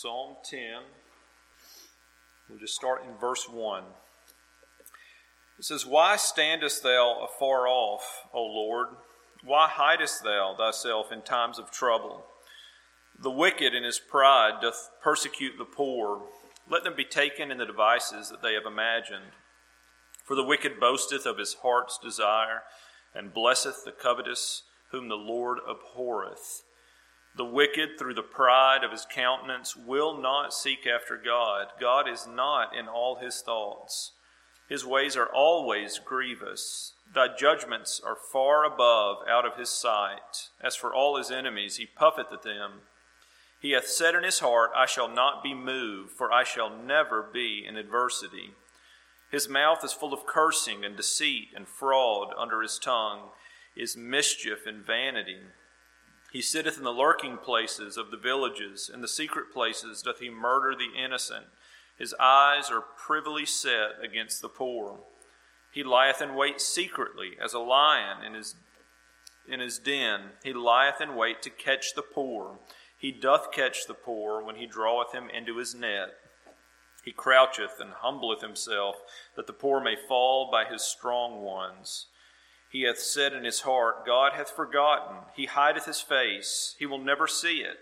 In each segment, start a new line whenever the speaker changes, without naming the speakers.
Psalm 10. We'll just start in verse 1. It says, "Why standest thou afar off, O Lord? Why hidest thou thyself in times of trouble? The wicked in his pride doth persecute the poor. Let them be taken in the devices that they have imagined. For the wicked boasteth of his heart's desire, and blesseth the covetous, whom the Lord abhorreth. The wicked, through the pride of his countenance, will not seek after God. God is not in all his thoughts. His ways are always grievous. Thy judgments are far above out of his sight. As for all his enemies, he puffeth at them. He hath said in his heart, I shall not be moved, for I shall never be in adversity. His mouth is full of cursing and deceit, and fraud under his tongue is mischief and vanity. He sitteth in the lurking places of the villages. In the secret places doth he murder the innocent. His eyes are privily set against the poor. He lieth in wait secretly as a lion in his den. He lieth in wait to catch the poor. He doth catch the poor when he draweth him into his net. He croucheth and humbleth himself, that the poor may fall by his strong ones. He hath said in his heart, God hath forgotten. He hideth his face. He will never see it.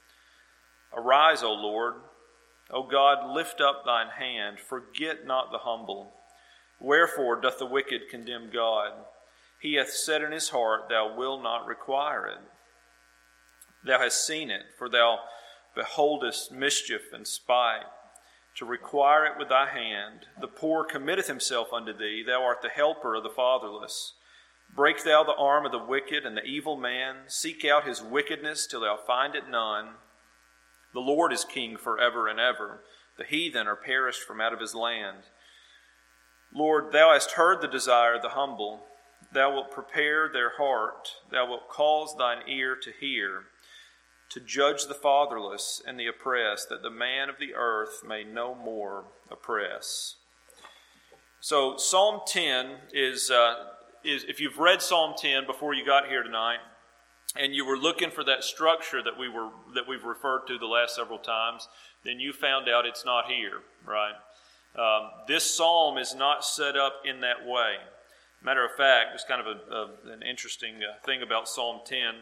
Arise, O Lord. O God, lift up thine hand. Forget not the humble. Wherefore doth the wicked condemn God? He hath said in his heart, Thou wilt not require it. Thou hast seen it, for thou beholdest mischief and spite, to require it with thy hand. The poor committeth himself unto thee. Thou art the helper of the fatherless. Break thou the arm of the wicked and the evil man. Seek out his wickedness till thou find it none. The Lord is king forever and ever. The heathen are perished from out of his land. Lord, thou hast heard the desire of the humble. Thou wilt prepare their heart. Thou wilt cause thine ear to hear, to judge the fatherless and the oppressed, that the man of the earth may no more oppress." So Psalm 10 is if you've read Psalm 10 before you got here tonight, and you were looking for that structure that we've referred to the last several times, then you found out it's not here, right? This psalm is not set up in that way. Matter of fact, it's kind of an interesting thing about Psalm 10.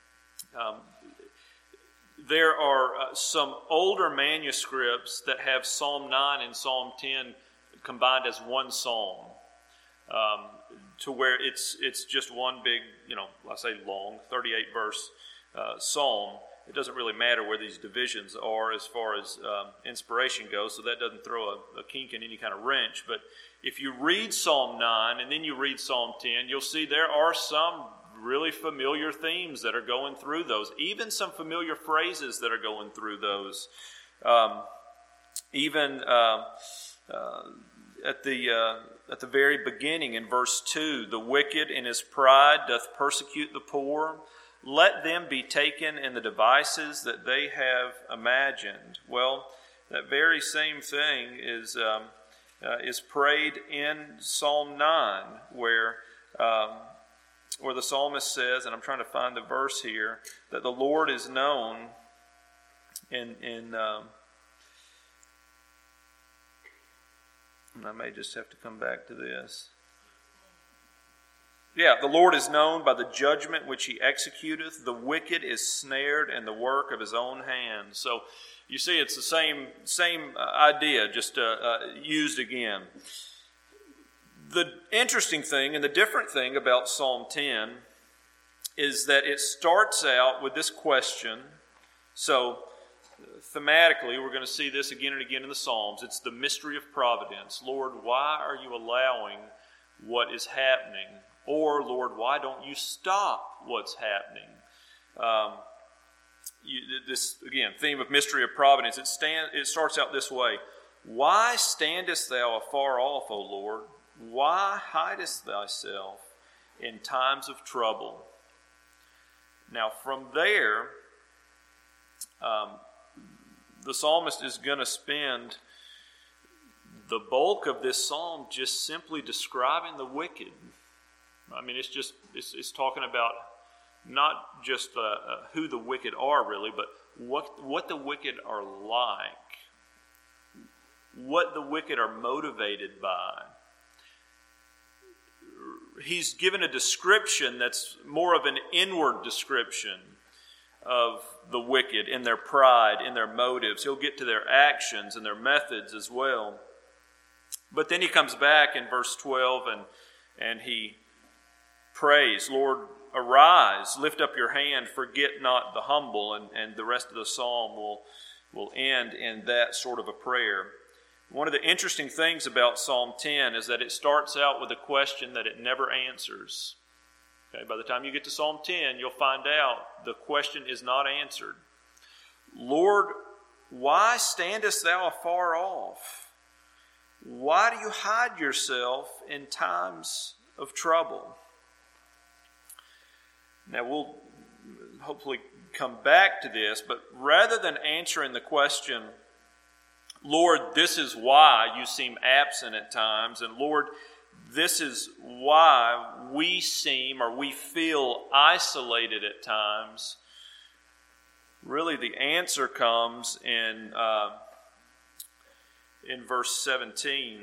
There are some older manuscripts that have Psalm 9 and Psalm 10 combined as one psalm, to where it's just one big, I say long, 38-verse psalm. It doesn't really matter where these divisions are as far as inspiration goes, so that doesn't throw a kink in any kind of wrench. But if you read Psalm 9 and then you read Psalm 10, you'll see there are some really familiar themes that are going through those, even some familiar phrases that are going through those. At the very beginning in verse 2, the wicked in his pride doth persecute the poor. Let them be taken in the devices that they have imagined. Well, that very same thing is prayed in Psalm 9, where the psalmist says, and I'm trying to find the verse here, that the Lord is known and I may just have to come back to this. Yeah, the Lord is known by the judgment which he executeth. The wicked is snared in the work of his own hands. So you see, it's the same idea, just used again. The interesting thing and the different thing about Psalm 10 is that it starts out with this question. So thematically, we're going to see this again and again in the Psalms. It's the mystery of providence. Lord, why are you allowing what is happening? Or, Lord, why don't you stop what's happening? This, again, theme of mystery of providence, it starts out this way. Why standest thou afar off, O Lord? Why hidest thyself in times of trouble? Now, from there, the psalmist is going to spend the bulk of this psalm just simply describing the wicked. I mean, it's talking about not just who the wicked are really, but what the wicked are like, what the wicked are motivated by. He's given a description that's more of an inward description of the wicked in their pride, in their motives. He'll get to their actions and their methods as well. But then he comes back in verse 12 and he prays, Lord, arise, lift up your hand, forget not the humble. And the rest of the psalm will end in that sort of a prayer. One of the interesting things about Psalm 10 is that it starts out with a question that it never answers. Okay, by the time you get to Psalm 10, you'll find out the question is not answered. Lord, why standest thou afar off? Why do you hide yourself in times of trouble? Now we'll hopefully come back to this, but rather than answering the question, Lord, this is why you seem absent at times, and Lord, this is why we seem or we feel isolated at times. Really, the answer comes in verse 17,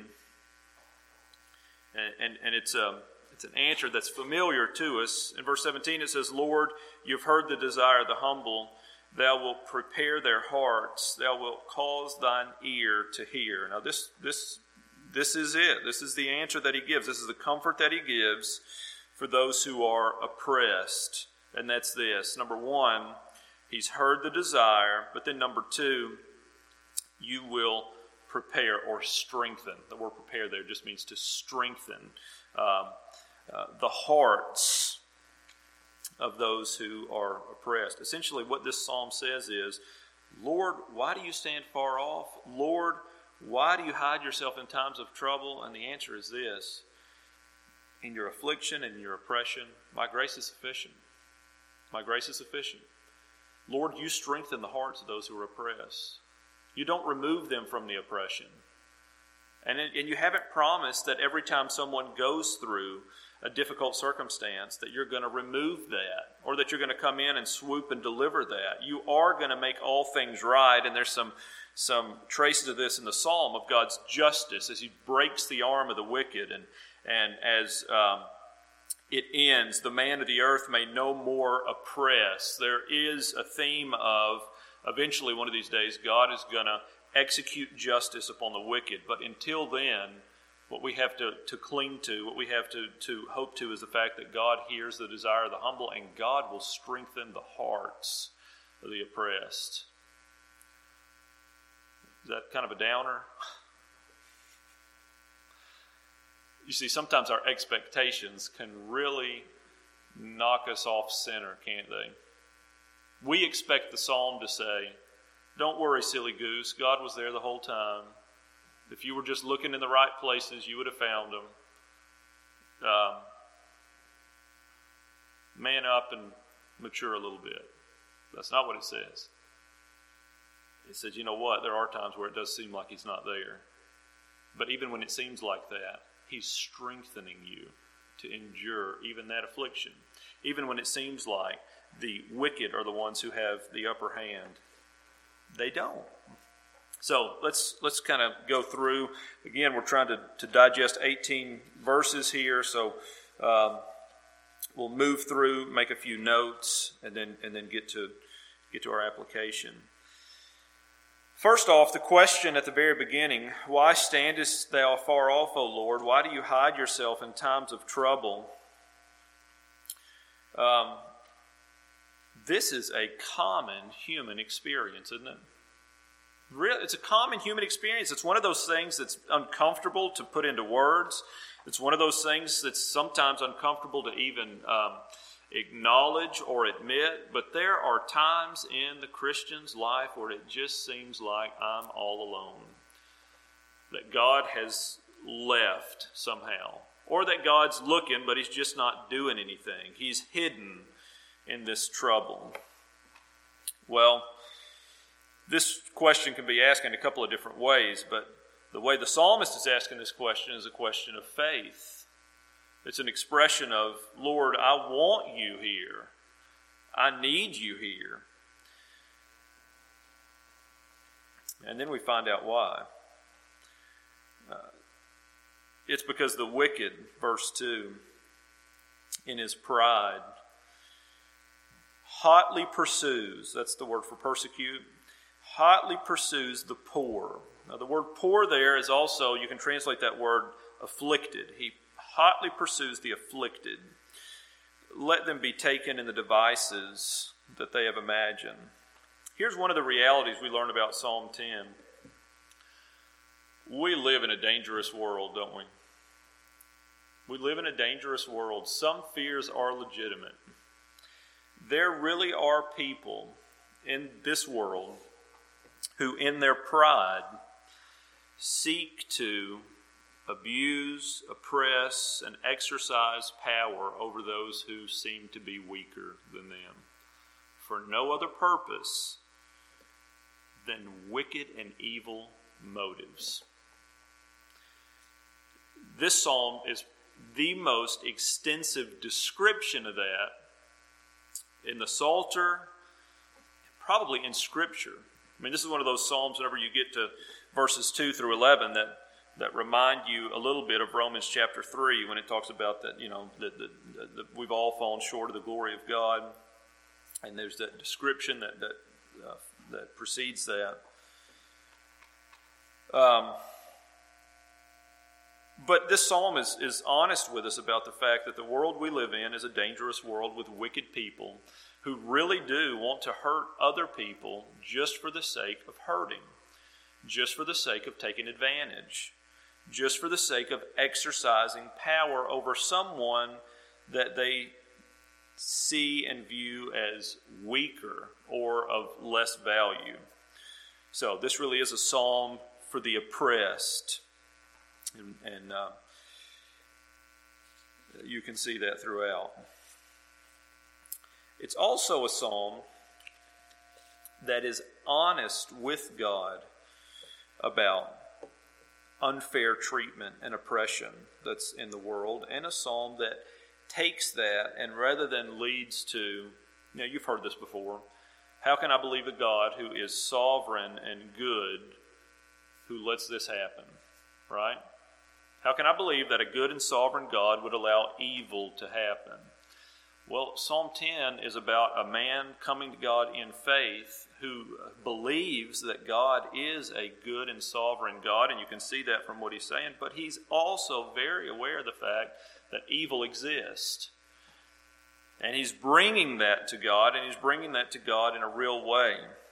and it's an answer that's familiar to us. In verse 17, it says, Lord, you've heard the desire of the humble. Thou wilt prepare their hearts. Thou wilt cause thine ear to hear. Now this is it. This is the answer that he gives. This is the comfort that he gives for those who are oppressed. And that's this. Number one, he's heard the desire. But then number two, you will prepare or strengthen. The word prepare there just means to strengthen the hearts of those who are oppressed. Essentially what this psalm says is, Lord, why do you stand far off? Lord, why do you hide yourself in times of trouble? And the answer is this: in your affliction and your oppression, my grace is sufficient. My grace is sufficient. Lord, you strengthen the hearts of those who are oppressed. You don't remove them from the oppression. And you haven't promised that every time someone goes through a difficult circumstance that you're going to remove that, or that you're going to come in and swoop and deliver that. You are going to make all things right, and there's some traces of this in the psalm of God's justice as he breaks the arm of the wicked, and as it ends, the man of the earth may no more oppress. There is a theme of eventually one of these days God is going to execute justice upon the wicked, but until then, what we have to cling to, what we have to hope to, is the fact that God hears the desire of the humble, and God will strengthen the hearts of the oppressed. Is that kind of a downer? You see, sometimes our expectations can really knock us off center, can't they? We expect the psalm to say, don't worry, silly goose, God was there the whole time. If you were just looking in the right places, you would have found them. Man up and mature a little bit. That's not what it says. It says, you know what? There are times where it does seem like he's not there. But even when it seems like that, he's strengthening you to endure even that affliction. Even when it seems like the wicked are the ones who have the upper hand, they don't. So let's kind of go through. Again, we're trying to digest 18 verses here, so we'll move through, make a few notes, and then get to our application. First off, the question at the very beginning, why standest thou afar off, O Lord? Why do you hide yourself in times of trouble? This is a common human experience, isn't it? It's a common human experience. It's one of those things that's uncomfortable to put into words. It's one of those things that's sometimes uncomfortable to even acknowledge or admit. But there are times in the Christian's life where it just seems like I'm all alone. That God has left somehow. Or that God's looking, but he's just not doing anything. He's hidden in this trouble. Well, this question can be asked in a couple of different ways, but the way the psalmist is asking this question is a question of faith. It's an expression of, Lord, I want you here. I need you here. And then we find out why. It's because the wicked, verse 2, in his pride, hotly pursues, that's the word for persecute, hotly pursues the poor. Now the word poor there is also, you can translate that word afflicted. He hotly pursues the afflicted. Let them be taken in the devices that they have imagined. Here's one of the realities we learn about Psalm 10. We live in a dangerous world, don't we? We live in a dangerous world. Some fears are legitimate. There really are people in this world who, in their pride, seek to abuse, oppress, and exercise power over those who seem to be weaker than them, for no other purpose than wicked and evil motives. This psalm is the most extensive description of that in the Psalter, probably in Scripture. I mean, this is one of those psalms whenever you get to verses 2 through 11 that remind you a little bit of Romans chapter 3 when it talks about that, that we've all fallen short of the glory of God. And there's that description that precedes that. But this psalm is honest with us about the fact that the world we live in is a dangerous world with wicked people who really do want to hurt other people just for the sake of hurting, just for the sake of taking advantage, just for the sake of exercising power over someone that they see and view as weaker or of less value. So this really is a psalm for the oppressed. And you can see that throughout. It's also a psalm that is honest with God about unfair treatment and oppression that's in the world, and a psalm that takes that and rather than leads to, you've heard this before, how can I believe a God who is sovereign and good who lets this happen, right? How can I believe that a good and sovereign God would allow evil to happen? Well, Psalm 10 is about a man coming to God in faith who believes that God is a good and sovereign God, and you can see that from what he's saying, but he's also very aware of the fact that evil exists. And he's bringing that to God, and he's bringing that to God in a real way.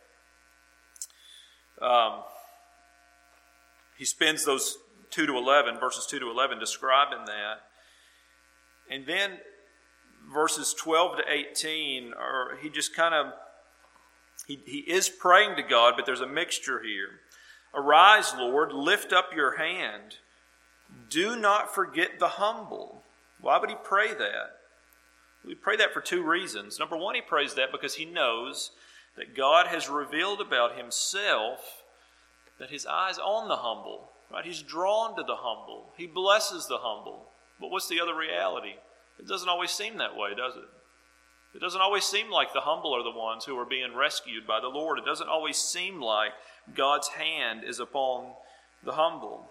He spends those 2 to 11, verses 2 to 11, describing that. And then verses 12 to 18, he just kind of, he is praying to God, but there's a mixture here. Arise, Lord, lift up your hand. Do not forget the humble. Why would he pray that? We pray that for two reasons. Number one, he prays that because he knows that God has revealed about himself that his eye's on the humble. Right? He's drawn to the humble. He blesses the humble. But what's the other reality? It doesn't always seem that way, does it? It doesn't always seem like the humble are the ones who are being rescued by the Lord. It doesn't always seem like God's hand is upon the humble.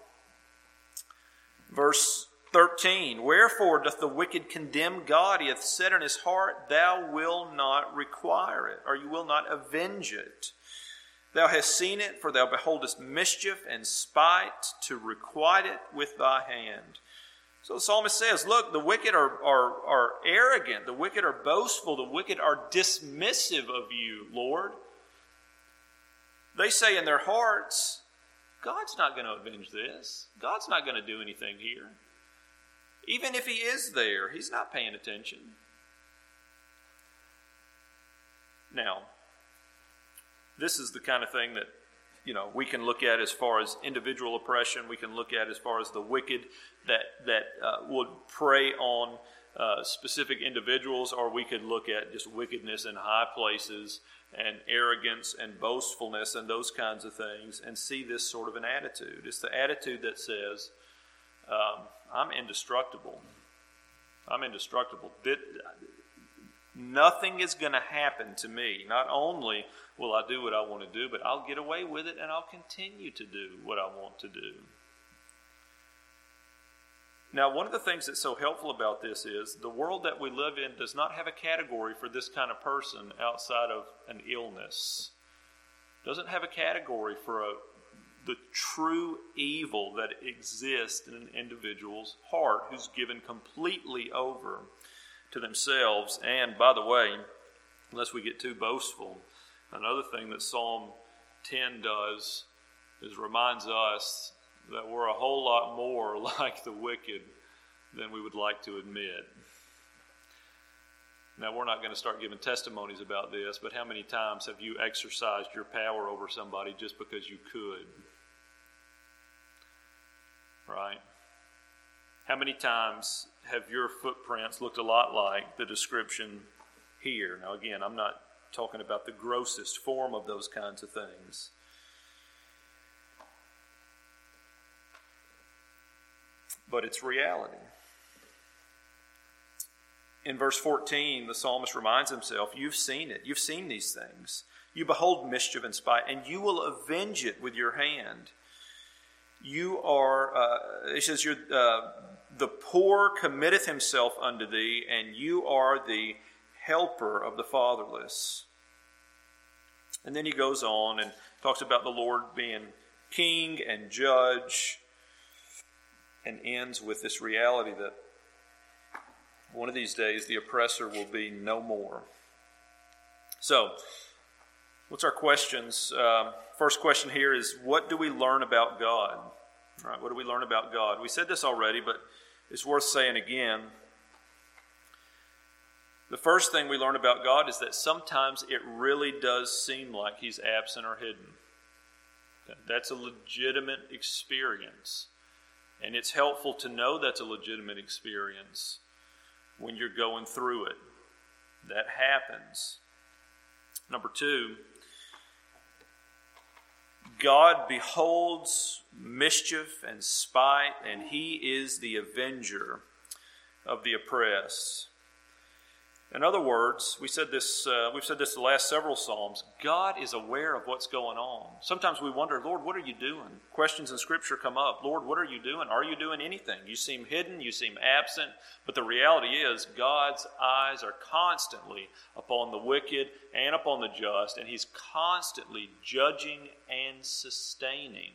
Verse 13, wherefore doth the wicked condemn God? He hath said in his heart, thou wilt not require it, or you will not avenge it. Thou hast seen it, for thou beholdest mischief and spite to requite it with thy hand. So the psalmist says, look, the wicked are arrogant, the wicked are boastful, the wicked are dismissive of you, Lord. They say in their hearts, God's not going to avenge this. God's not going to do anything here. Even if he is there, he's not paying attention. Now, this is the kind of thing that, we can look at as far as individual oppression. We can look at as far as the wicked that would prey on specific individuals, or we could look at just wickedness in high places and arrogance and boastfulness and those kinds of things, and see this sort of an attitude. It's the attitude that says, I'm indestructible. I'm indestructible. Nothing is going to happen to me. Not only will I do what I want to do, but I'll get away with it and I'll continue to do what I want to do. Now, one of the things that's so helpful about this is the world that we live in does not have a category for this kind of person outside of an illness. It doesn't have a category for the true evil that exists in an individual's heart who's given completely over to themselves. And by the way, unless we get too boastful, another thing that Psalm 10 does is reminds us that we're a whole lot more like the wicked than we would like to admit. Now, we're not going to start giving testimonies about this, but how many times have you exercised your power over somebody just because you could? Right? How many times have your footprints looked a lot like the description here? Now, again, I'm not talking about the grossest form of those kinds of things. But it's reality. In verse 14, the psalmist reminds himself, you've seen it. You've seen these things. You behold mischief and spite, and you will avenge it with your hand. You are, it says, the poor committeth himself unto thee, and you are the helper of the fatherless. And then he goes on and talks about the Lord being king and judge, and ends with this reality that one of these days the oppressor will be no more. So, what's our questions? First question here is, what do we learn about God? All right, what do we learn about God? We said this already, but it's worth saying again. The first thing we learn about God is that sometimes it really does seem like He's absent or hidden. That's a legitimate experience. And it's helpful to know that's a legitimate experience when you're going through it. That happens. Number two, God beholds mischief and spite, and He is the avenger of the oppressed. In other words, we've said this the last several Psalms, God is aware of what's going on. Sometimes we wonder, Lord, what are you doing? Questions in Scripture come up. Lord, what are you doing? Are you doing anything? You seem hidden, you seem absent, but the reality is God's eyes are constantly upon the wicked and upon the just, and He's constantly judging and sustaining.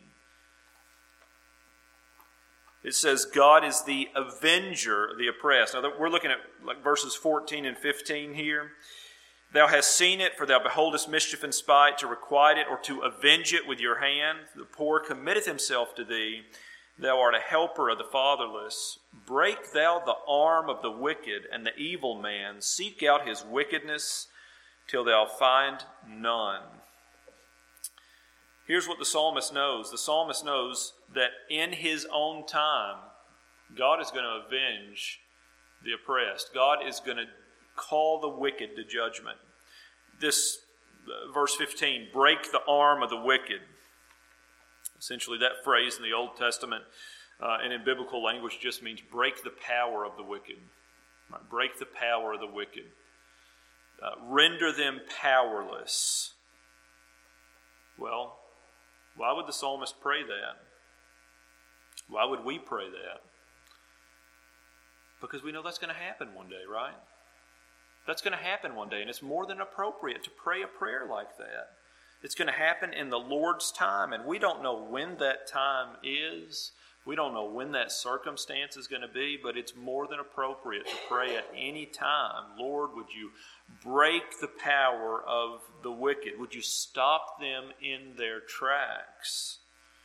It says God is the avenger of the oppressed. Now we're looking at like verses 14 and 15 here. Thou hast seen it, for thou beholdest mischief and spite, to requite it or to avenge it with your hand. The poor committeth himself to thee. Thou art a helper of the fatherless. Break thou the arm of the wicked and the evil man. Seek out his wickedness till thou find none. Here's what the psalmist knows. The psalmist knows that in his own time, God is going to avenge the oppressed. God is going to call the wicked to judgment. This verse 15, break the arm of the wicked. Essentially, that phrase in the Old Testament and in biblical language just means break the power of the wicked. Right? Break the power of the wicked. Render them powerless. Well, why would the psalmist pray that? Why would we pray that? Because we know that's going to happen one day, right? That's going to happen one day, and it's more than appropriate to pray a prayer like that. It's going to happen in the Lord's time, and we don't know when that time is. We don't know when that circumstance is going to be, but it's more than appropriate to pray at any time. Lord, would you break the power of the wicked? Would you stop them in their tracks?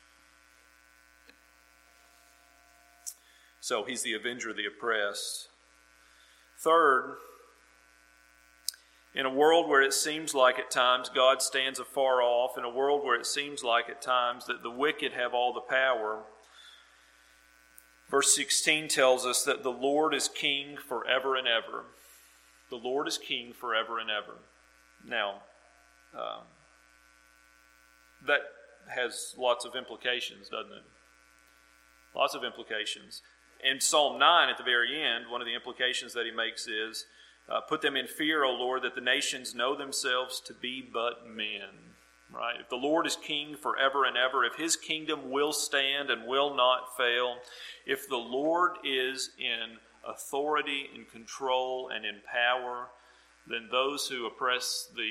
So He's the avenger of the oppressed. Third, in a world where it seems like at times God stands afar off, in a world where it seems like at times that the wicked have all the power, verse 16 tells us that the Lord is king forever and ever. The Lord is king forever and ever. Now, that has lots of implications, doesn't it? Lots of implications. In Psalm 9 at the very end, one of the implications that he makes is Put them in fear, O Lord, that the nations know themselves to be but men. Right? If the Lord is king forever and ever, if his kingdom will stand and will not fail, if the Lord is in authority, in control, and in power, then those who oppress the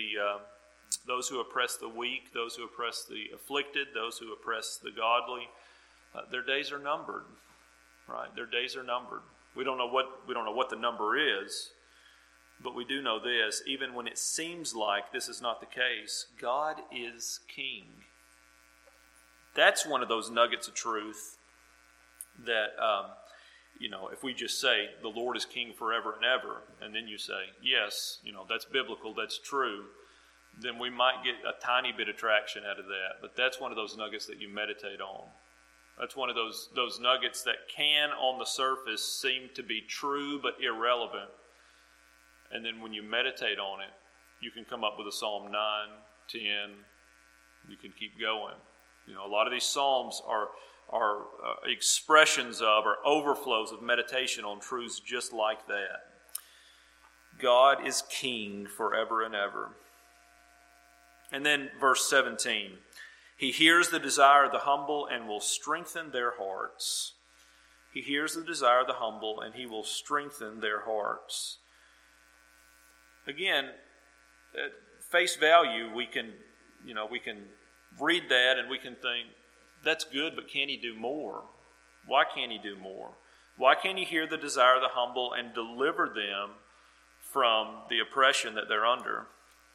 weak, those who oppress the afflicted, those who oppress the godly, their days are numbered. Right? Their days are numbered. We don't know what the number is, but we do know this: even when it seems like this is not the case, God is king. That's one of those nuggets of truth that, if we just say the Lord is king forever and ever, and then you say, yes, that's biblical, that's true, then we might get a tiny bit of traction out of that. But that's one of those nuggets that you meditate on. That's one of those nuggets that can, on the surface, seem to be true but irrelevant. And then when you meditate on it, you can come up with a Psalm 9, 10, you can keep going. A lot of these Psalms are expressions of or overflows of meditation on truths just like that. God is king forever and ever. And then verse 17, he hears the desire of the humble and will strengthen their hearts. He hears the desire of the humble and he will strengthen their hearts. Again, at face value, we can read that and we can think, that's good, but can he do more? Why can't he do more? Why can't he hear the desire of the humble and deliver them from the oppression that they're under?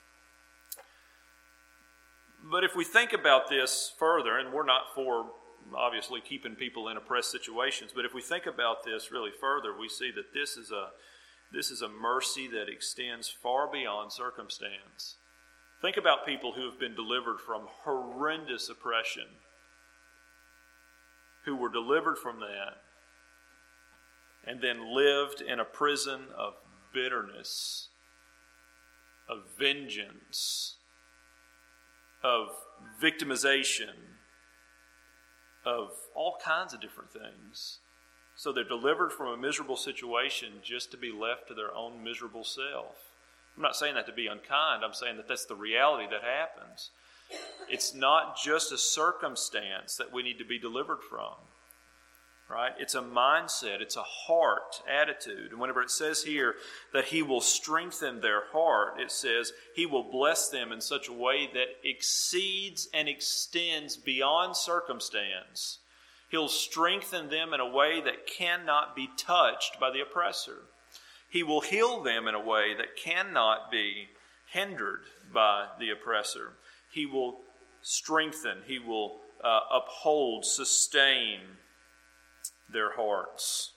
But if we think about this further, and we're not for, obviously, keeping people in oppressed situations, but if we think about this really further, we see that this is a mercy that extends far beyond circumstance. Think about people who have been delivered from horrendous oppression, who were delivered from that, and then lived in a prison of bitterness, of vengeance, of victimization, of all kinds of different things. So they're delivered from a miserable situation just to be left to their own miserable self. I'm not saying that to be unkind. I'm saying that that's the reality that happens. It's not just a circumstance that we need to be delivered from, right? It's a mindset. It's a heart attitude. And whenever it says here that he will strengthen their heart, it says he will bless them in such a way that exceeds and extends beyond circumstance. He'll strengthen them in a way that cannot be touched by the oppressor. He will heal them in a way that cannot be hindered by the oppressor. He will strengthen, he will uphold, sustain their hearts.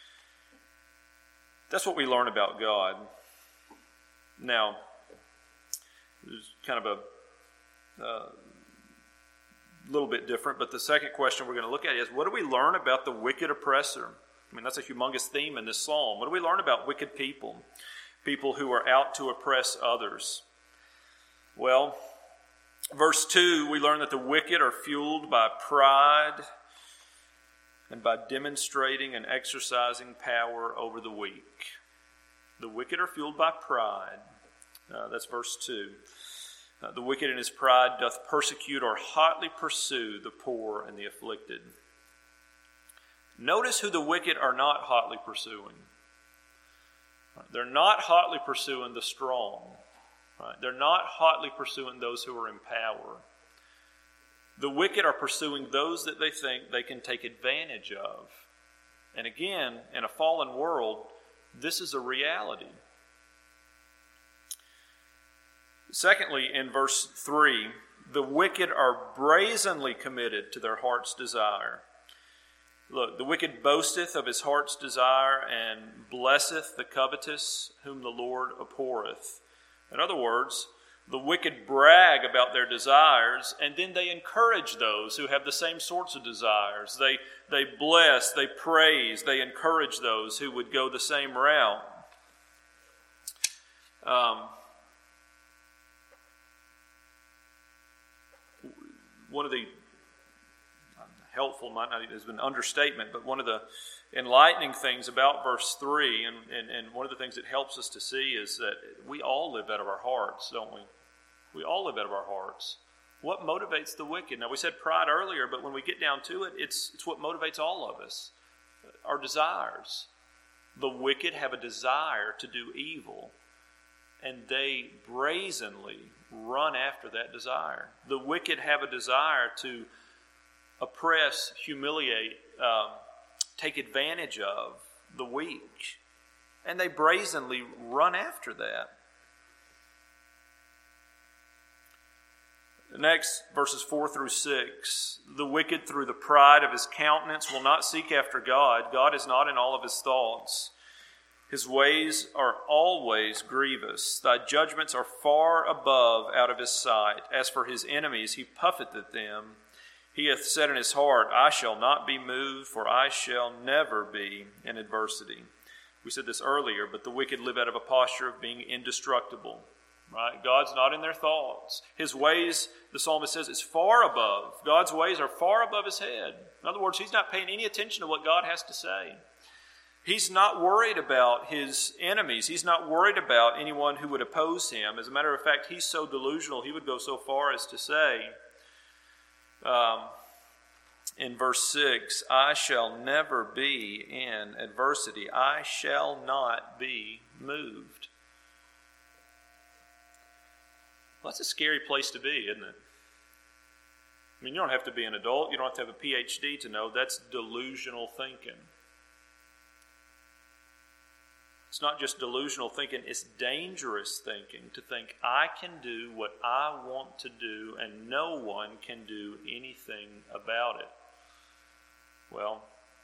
That's what we learn about God. Now, there's kind of a little bit different, but the second question we're going to look at is, what do we learn about the wicked oppressor? I mean, that's a humongous theme in this psalm. What do we learn about wicked people? People who are out to oppress others. Well, verse 2, we learn that the wicked are fueled by pride and by demonstrating and exercising power over the weak. The wicked are fueled by pride. That's verse 2. The wicked in his pride doth persecute or hotly pursue the poor and the afflicted. Notice who the wicked are not hotly pursuing. They're not hotly pursuing the strong. Right? They're not hotly pursuing those who are in power. The wicked are pursuing those that they think they can take advantage of. And again, in a fallen world, this is a reality. Secondly, in verse 3, the wicked are brazenly committed to their heart's desire. Look, the wicked boasteth of his heart's desire and blesseth the covetous whom the Lord abhorreth. In other words, the wicked brag about their desires, and then they encourage those who have the same sorts of desires. They bless, they praise, they encourage those who would go the same route. One of the helpful might not even have been an understatement, but one of the enlightening things about verse 3, and one of the things it helps us to see is that we all live out of our hearts, don't we? We all live out of our hearts. What motivates the wicked? Now, we said pride earlier, but when we get down to it, it's what motivates all of us. Our desires. The wicked have a desire to do evil, and they brazenly run after that desire. The wicked have a desire to oppress, humiliate, take advantage of the weak, and they brazenly run after that. Next, verses 4 through 6. The wicked, through the pride of his countenance, will not seek after God. God is not in all of his thoughts. His ways are always grievous. Thy judgments are far above out of his sight. As for his enemies, he puffeth at them. He hath said in his heart, I shall not be moved, for I shall never be in adversity. We said this earlier, but the wicked live out of a posture of being indestructible. Right? God's not in their thoughts. His ways, the psalmist says, is far above. God's ways are far above his head. In other words, he's not paying any attention to what God has to say. He's not worried about his enemies. He's not worried about anyone who would oppose him. As a matter of fact, he's so delusional, he would go so far as to say, in verse 6, I shall never be in adversity. I shall not be moved. Well, that's a scary place to be, isn't it? I mean, you don't have to be an adult. You don't have to have a PhD to know that's delusional thinking. It's not just delusional thinking, it's dangerous thinking to think I can do what I want to do and no one can do anything about it. Well,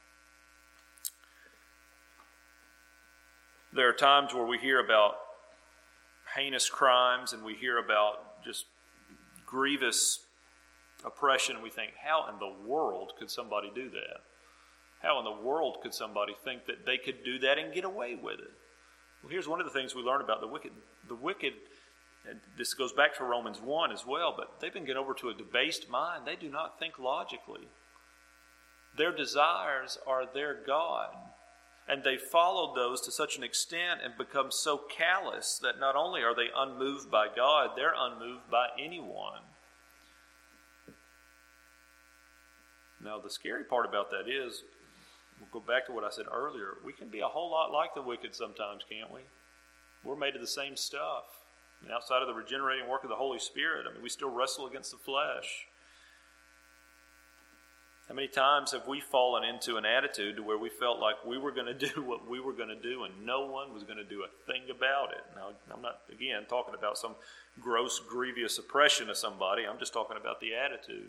there are times where we hear about heinous crimes and we hear about just grievous oppression and we think, how in the world could somebody do that? How in the world could somebody think that they could do that and get away with it? Well, here's one of the things we learn about the wicked. The wicked, and this goes back to Romans 1 as well, but they've been given over to a debased mind. They do not think logically. Their desires are their God. And they followed those to such an extent and become so callous that not only are they unmoved by God, they're unmoved by anyone. Now, the scary part about that is, we'll go back to what I said earlier, we can be a whole lot like the wicked sometimes, can't we? We're made of the same stuff. I mean, outside of the regenerating work of the Holy Spirit, I mean, we still wrestle against the flesh. How many times have we fallen into an attitude to where we felt like we were going to do what we were going to do and no one was going to do a thing about it? Now, I'm not, again, talking about some gross, grievous oppression of somebody. I'm just talking about the attitude.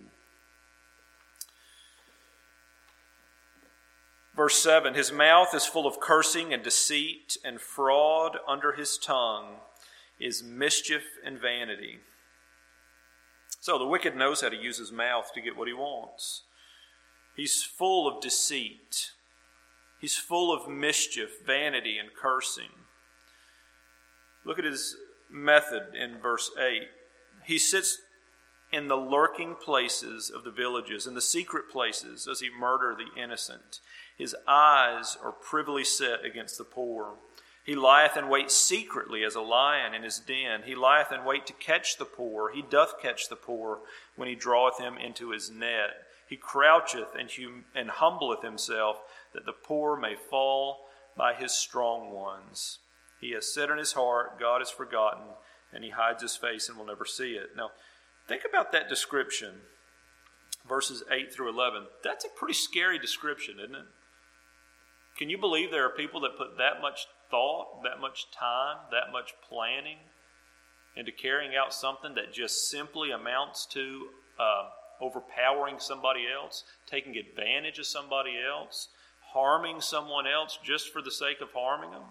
Verse 7, his mouth is full of cursing and deceit, and fraud under his tongue is mischief and vanity. So the wicked knows how to use his mouth to get what he wants. He's full of deceit. He's full of mischief, vanity, and cursing. Look at his method in verse 8. He sits in the lurking places of the villages, in the secret places does he murder the innocent. His eyes are privily set against the poor. He lieth in wait secretly as a lion in his den. He lieth in wait to catch the poor. He doth catch the poor when he draweth him into his net. He croucheth and humbleth himself, that the poor may fall by his strong ones. He has said in his heart, God is forgotten, and he hides his face and will never see it. Now, think about that description, verses 8 through 11. That's a pretty scary description, isn't it? Can you believe there are people that put that much thought, that much time, that much planning into carrying out something that just simply amounts to overpowering somebody else, taking advantage of somebody else, harming someone else just for the sake of harming them?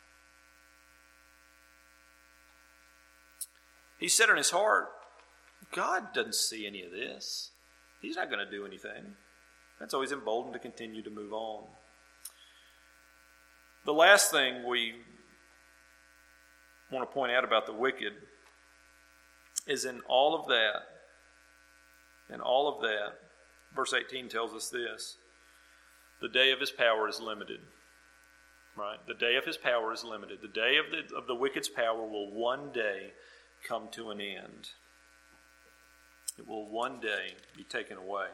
He said in his heart, God doesn't see any of this. He's not going to do anything. That's always emboldened to continue to move on. The last thing we want to point out about the wicked is in all of that, Verse 18 tells us this. The day of his power is limited. Right? The day of his power is limited. The day of the wicked's power will one day come to an end. It will one day be taken away.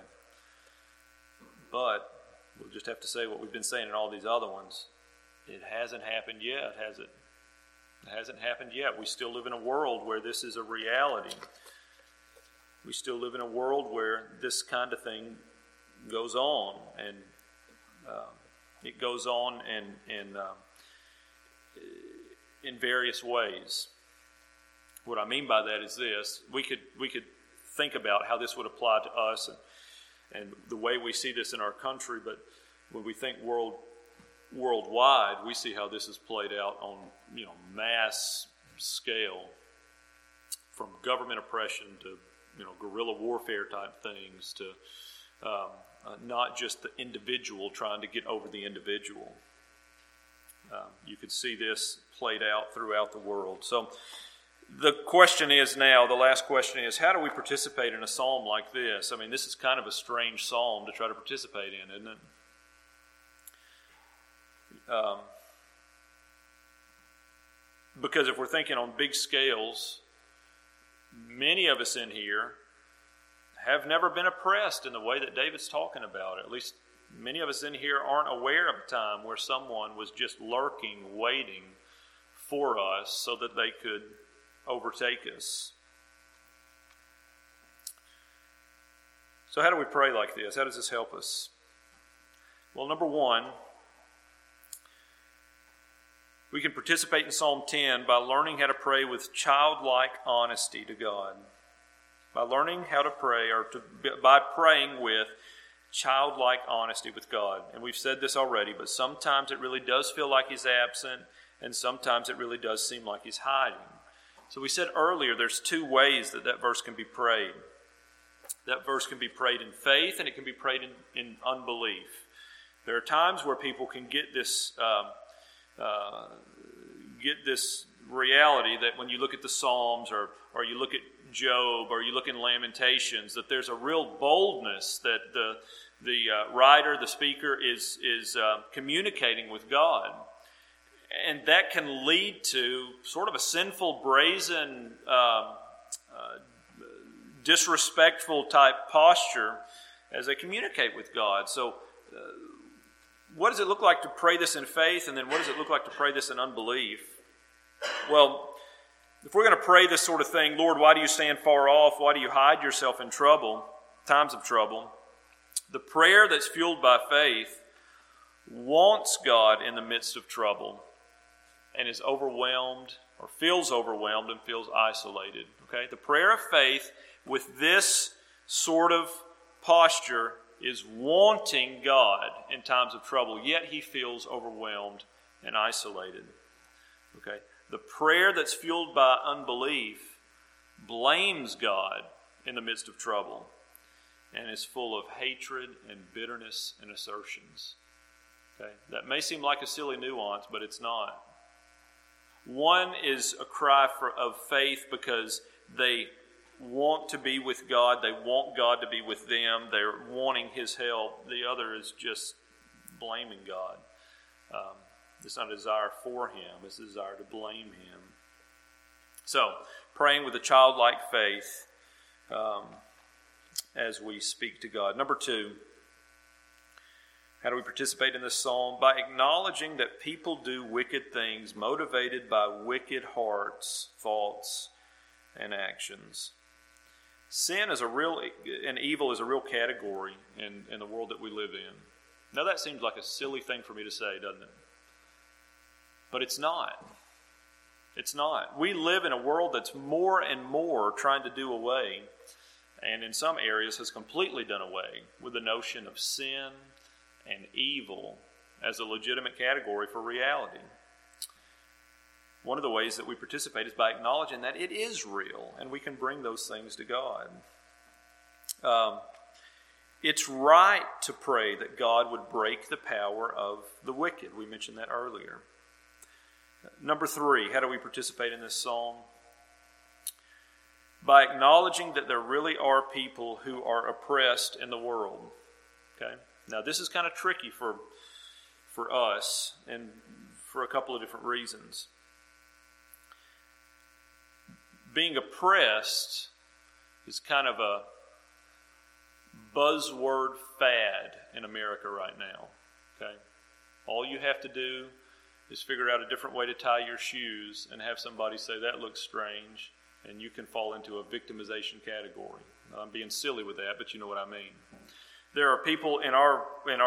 But we'll just have to say what we've been saying in all these other ones. It hasn't happened yet, has it? It hasn't happened yet. We still live in a world where this is a reality. We still live in a world where this kind of thing goes on, and it goes on in various ways. What I mean by that is this: we could think about how this would apply to us and the way we see this in our country, but when we think worldwide, we see how this is played out on mass scale, from government oppression to guerrilla warfare type things to not just the individual trying to get over the individual. You could see this played out throughout the world. So the question is now, the last question is, how do we participate in a psalm like this? I mean, this is kind of a strange psalm to try to participate in, isn't it? Because if we're thinking on big scales, many of us in here have never been oppressed in the way that David's talking about. At least many of us in here aren't aware of a time where someone was just lurking, waiting for us so that they could overtake us. So how do we pray like this? How does this help us? Well, number one, we can participate in Psalm 10 by learning how to pray with childlike honesty to God. By learning how to pray, by praying with childlike honesty with God. And we've said this already, but sometimes it really does feel like He's absent, and sometimes it really does seem like He's hiding. So we said earlier there's two ways that verse can be prayed. That verse can be prayed in faith, and it can be prayed in unbelief. There are times where people can get this reality that when you look at the Psalms or you look at Job or you look in Lamentations, that there's a real boldness that the writer, the speaker is communicating with God. And that can lead to sort of a sinful, brazen, disrespectful type posture as they communicate with God. So what does it look like to pray this in faith, and then what does it look like to pray this in unbelief? Well, if we're going to pray this sort of thing, Lord, why do you stand far off? Why do you hide yourself in trouble, times of trouble? The prayer that's fueled by faith wants God in the midst of trouble and is overwhelmed or feels overwhelmed and feels isolated. Okay? The prayer of faith with this sort of posture is wanting God in times of trouble, yet he feels overwhelmed and isolated. Okay? The prayer that's fueled by unbelief blames God in the midst of trouble and is full of hatred and bitterness and assertions. Okay? That may seem like a silly nuance, but it's not. One is a cry of faith because they want to be with God. They want God to be with them. They're wanting His help. The other is just blaming God. It's not a desire for Him. It's a desire to blame Him. So, praying with a childlike faith as we speak to God. Number two, how do we participate in this psalm? By acknowledging that people do wicked things motivated by wicked hearts, thoughts, and actions. Sin is and evil is a real category in the world that we live in. Now that seems like a silly thing for me to say, doesn't it? But it's not. It's not. We live in a world that's more and more trying to do away, and in some areas has completely done away with the notion of sin and evil as a legitimate category for reality. One of the ways that we participate is by acknowledging that it is real, and we can bring those things to God. It's right to pray that God would break the power of the wicked. We mentioned that earlier. Number three, how do we participate in this psalm? by acknowledging that there really are people who are oppressed in the world. Okay? Now, this is kind of tricky for us, and for a couple of different reasons. Being oppressed is kind of a buzzword fad in America right now. Okay? All you have to do is figure out a different way to tie your shoes and have somebody say, that looks strange, and you can fall into a victimization category. Now, I'm being silly with that, but you know what I mean. There are people in our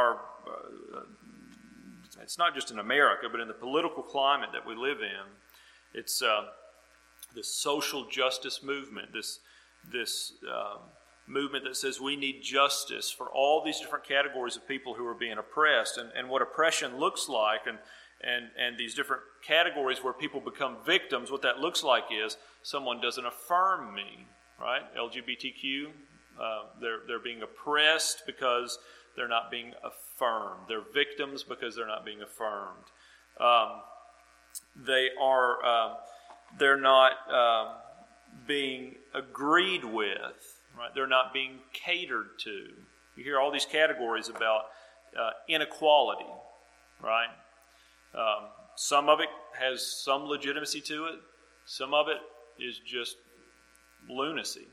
it's not just in America, but in the political climate that we live in, it's this social justice movement, this movement that says we need justice for all these different categories of people who are being oppressed, and what oppression looks like, and these different categories where people become victims. What that looks like is someone doesn't affirm me, right? LGBTQ, they're being oppressed because they're not being affirmed. They're victims because they're not being affirmed. They're not being agreed with, right? They're not being catered to. You hear all these categories about inequality, right? Some of it has some legitimacy to it. Some of it is just lunacy.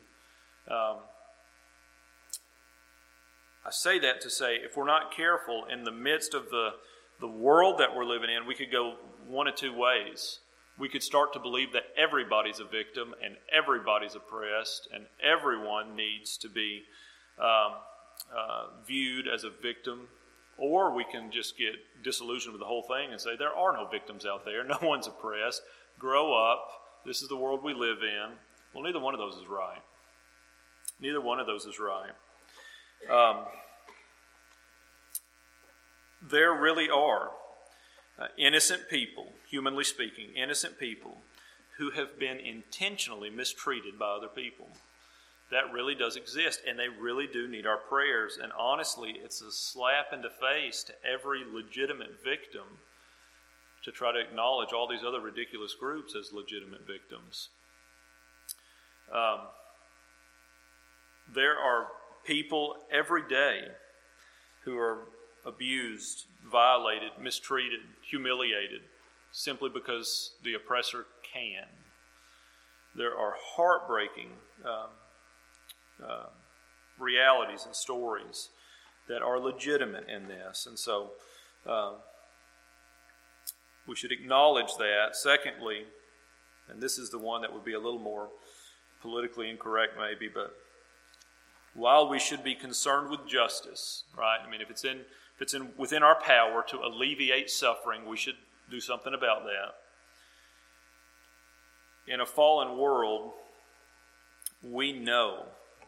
I say that to say, if we're not careful, in the midst of the world that we're living in, we could go one of two ways. We could start to believe that everybody's a victim and everybody's oppressed and everyone needs to be viewed as a victim. Or we can just get disillusioned with the whole thing and say, there are no victims out there. No one's oppressed. Grow up. This is the world we live in. Well, neither one of those is right. Neither one of those is right. There really are innocent people, humanly speaking, innocent people who have been intentionally mistreated by other people. That really does exist, and they really do need our prayers. And honestly, it's a slap in the face to every legitimate victim to try to acknowledge all these other ridiculous groups as legitimate victims. There are people every day who are abused, violated, mistreated, humiliated, simply because the oppressor can. There are heartbreaking realities and stories that are legitimate in this. And so we should acknowledge that. Secondly, and this is the one that would be a little more politically incorrect maybe, but while we should be concerned with justice, right? I mean, if it's within our power to alleviate suffering, we should do something about that. In a fallen world, we know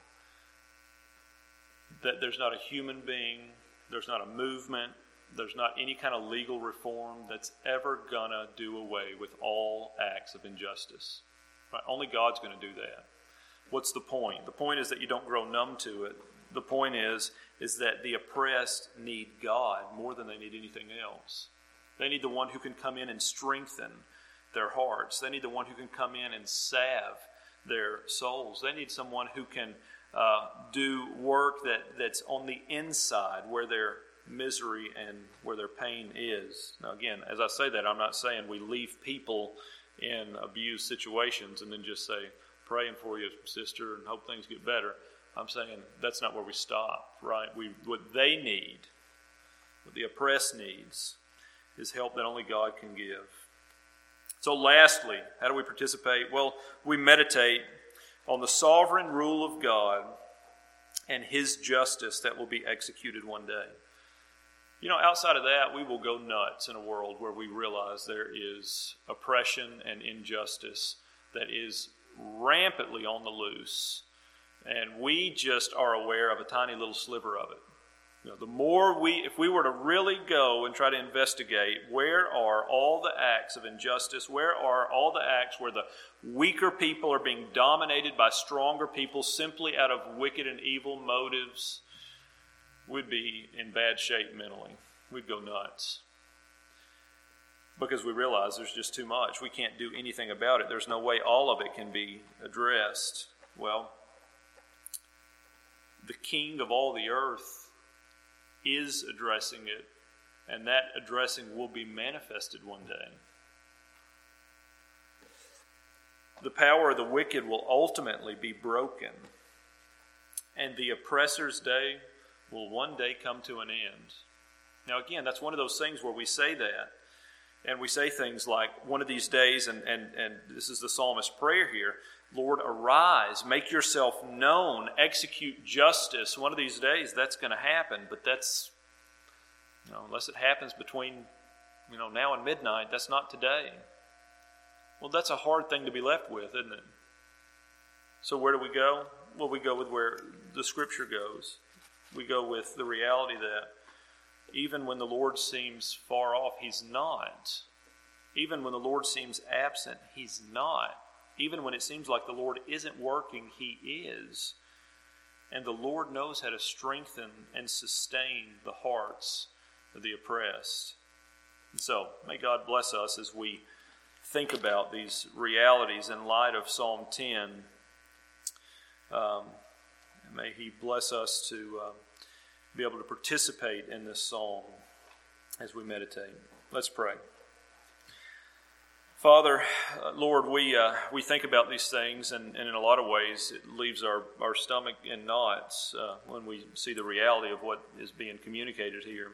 that there's not a human being, there's not a movement, there's not any kind of legal reform that's ever gonna do away with all acts of injustice. Right? Only God's gonna do that. What's the point? The point is that you don't grow numb to it. The point is that the oppressed need God more than they need anything else. They need the one who can come in and strengthen their hearts. They need the one who can come in and salve their souls. They need someone who can do work that's on the inside where their misery and where their pain is. Now again, as I say that, I'm not saying we leave people in abused situations and then just say, praying for you, sister, and hope things get better. I'm saying that's not where we stop, right? What they need, what the oppressed needs, is help that only God can give. So lastly, how do we participate? Well, we meditate on the sovereign rule of God and His justice that will be executed one day. You know, outside of that, we will go nuts in a world where we realize there is oppression and injustice that is rampantly on the loose, and we just are aware of a tiny little sliver of it. You know, the more if we were to really go and try to investigate, where are all the acts of injustice, where are all the acts where the weaker people are being dominated by stronger people simply out of wicked and evil motives, we'd be in bad shape mentally. We'd go nuts. Because we realize there's just too much. We can't do anything about it. There's no way all of it can be addressed. Well, the King of all the earth is addressing it, and that addressing will be manifested one day. The power of the wicked will ultimately be broken, and the oppressor's day will one day come to an end. Now again, that's one of those things where we say that, and we say things like, one of these days, and this is the psalmist's prayer here, Lord, arise, make yourself known, execute justice. One of these days that's going to happen, but that's, unless it happens between, now and midnight, that's not today. Well, that's a hard thing to be left with, isn't it? So where do we go? Well, we go with where the Scripture goes. We go with the reality that even when the Lord seems far off, He's not. Even when the Lord seems absent, He's not. Even when it seems like the Lord isn't working, He is. And the Lord knows how to strengthen and sustain the hearts of the oppressed. And so, may God bless us as we think about these realities in light of Psalm 10. May He bless us to be able to participate in this psalm as we meditate. Let's pray. Father, Lord, we think about these things, and in a lot of ways it leaves our stomach in knots when we see the reality of what is being communicated here.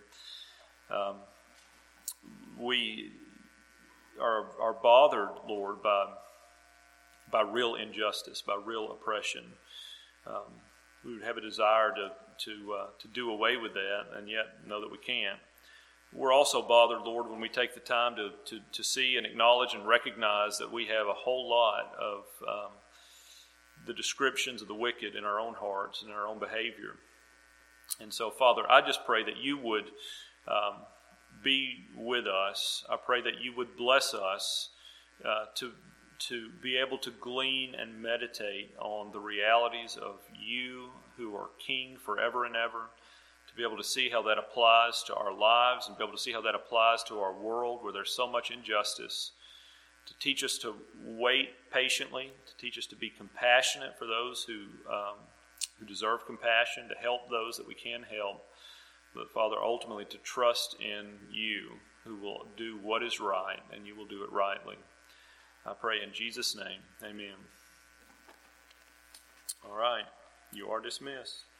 We are bothered, Lord, by real injustice, by real oppression. We would have a desire to do away with that, and yet know that we can't. We're also bothered, Lord, when we take the time to see and acknowledge and recognize that we have a whole lot of the descriptions of the wicked in our own hearts and in our own behavior. And so, Father, I just pray that you would be with us. I pray that you would bless us to be able to glean and meditate on the realities of you who are King forever and ever, to be able to see how that applies to our lives and be able to see how that applies to our world where there's so much injustice, to teach us to wait patiently, to teach us to be compassionate for those who deserve compassion, to help those that we can help, but Father, ultimately to trust in you who will do what is right and you will do it rightly. I pray in Jesus' name, amen. All right, you are dismissed.